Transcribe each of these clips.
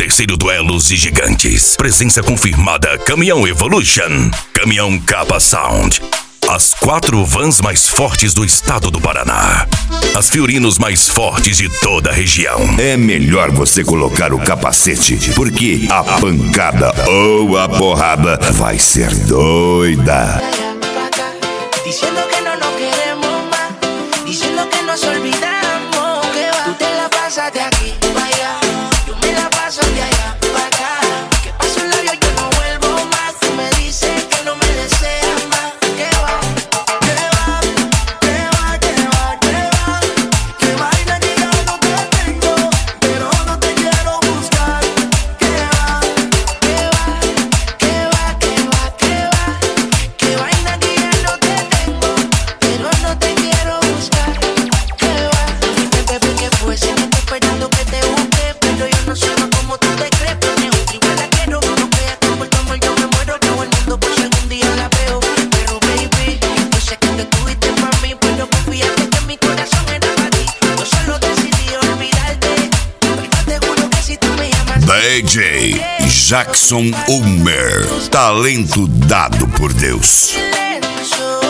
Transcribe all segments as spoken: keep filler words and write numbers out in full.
Terceiro Duelos e Gigantes. Presença confirmada: Caminhão Evolution, Caminhão Capa Sound. As quatro vans mais fortes do estado do Paraná. As Fiorinos mais fortes de toda a região. É melhor você colocar o capacete, porque a pancada ou a porrada vai ser doida. Diciendo que no nos queremos más, diciendo que nos olvidamos, que va, tú te la pasas de aquí para allá, yo me la paso de allá para acá, que paso el labio yo no vuelvo más, tú me dices que no me deseas más, que va, que va, que va, que va, que va, que vaina que ya no te tengo, pero no te quiero buscar, que va, que va, que va, que va, que va, que vaina que ya no te tengo, pero no te quiero buscar, que va, bebé, que fue, si me estoy esperando que te busque, pero yo no soy más como tú te crees, pero ni otra igual la quiero, no creas que por tu amor yo me muero, todo el mundo por si algún día la veo, pero baby, yo sé que te tuviste para mí, pero confíate que mi corazón era para ti, yo solo decidí olvidarte, pero te juro que si tú me llamas D J Jackson Ulmer, talento dado por Deus. silencio,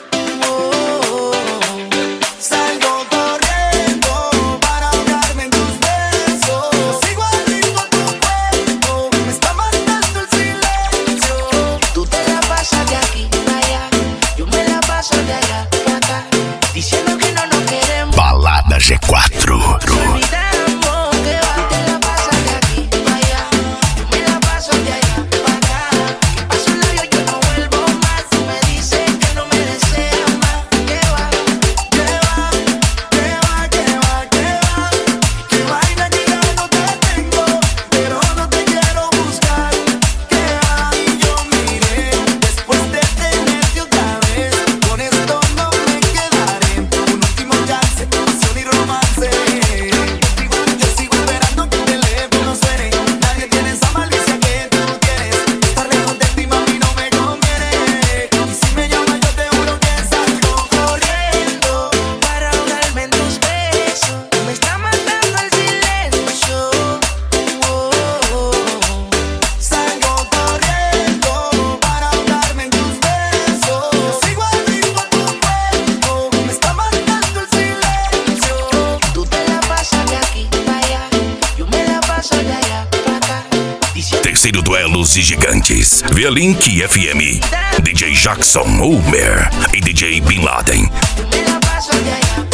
oh, salgo corriendo para ahogarme en tus besos, sigo al ritmo tu cuerpo, me está matando el silencio, tú te la pasas de aquí para allá, yo me la paso de allá para acá, diciendo que no nos queremos, Balada G quatro. olvidamos, que va, tú te la pasas de aquí para allá, yo me la paso de allá para acá, que paso el labio yo no vuelvo más, tú me dices que no me deseas más, que va, que va, que va, que va, que va, que vaina que ya no te tengo, pero no te quiero buscar, que va, y yo miré, después de tenerte otra vez, con esto no me quedaré, un último chance, pasión y romance, yo sigo esperando que el teléfono suene, nadie tiene esa malicia que tú tienes, estar lejos de ti mami no me conviene, y si me llamas yo te juro que salgo corriendo para ahogarme en tus besos, me está matando el silencio, oh, salgo corriendo para ahogarme en tus besos, yo sigo al ritmo de tu cuerpo, me está matando el silencio, tú te la pasas de aquí para allá, yo me la paso de allá para acá, diciendo Terceiro Duelos e Gigantes. Via Link F M. D J Jackson Ulmer e D J Bin Laden. yo me la paso de allá